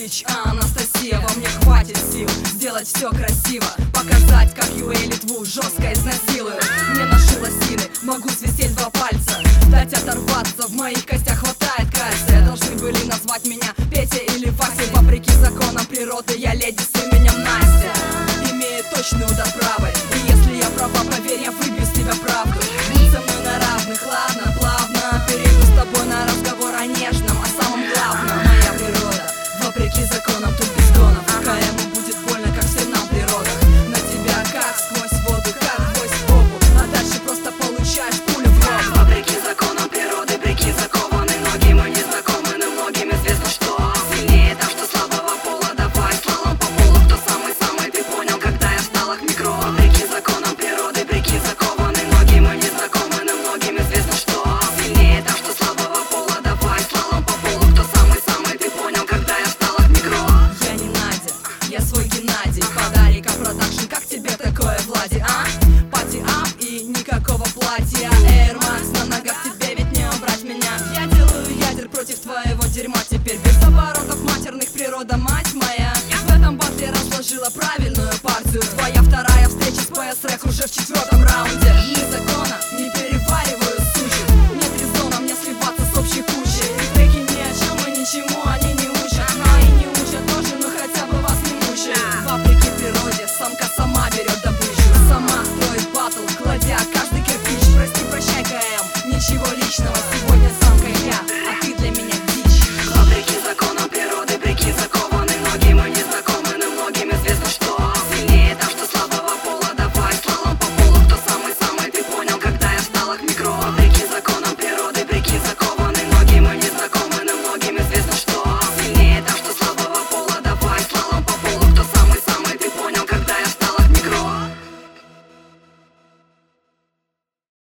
Бич, Анастасия. Во мне хватит сил сделать все красиво, показать, как Юэй Литву жестко изнасилую. Мне наши лосины, могу свистеть 2 пальца, дать оторваться, в моих костях хватает кальция. Должны были назвать меня Петя или Вася. Вопреки законам природы я леди с именем Настя. Имеет точный удар правой, и если я права, поверь, я выбью с тебя правду. Будь со мной на равных, ладно, плавно перейду с тобой на разговор о нежном, о самом главном. Моя природа, вопреки законам, тут без гонов. Каему будет больно, как всем нам в природах. На тебя как сквозь воду, как гвоздь в попу, а дальше просто получаешь пулю в лоб. Вопреки законам природы, брюки закованы, ноги мы не знакомы, но многим известно, что сильнее так, что слабого пола. Давай слалом по полу, кто самый-самый, ты понял, когда я встала к микро. Вопреки законам природы, брюки закованы, ноги мы не знакомы, но многим известно, что сильнее так, что слабого пола. Давай слалом по полу, кто самый-самый, ты понял, когда я встала к микро. Я не Надя, я свой Геннадий. Подарика продакшн, как тебе такое, Влади, а? Пати ап и никакого платья. Air Max на ногах, тебе ведь не убрать меня. Я делаю ядер против твоего дерьма. Теперь без оборотов матерных, природа, мать моя. В этом батле разложила правила.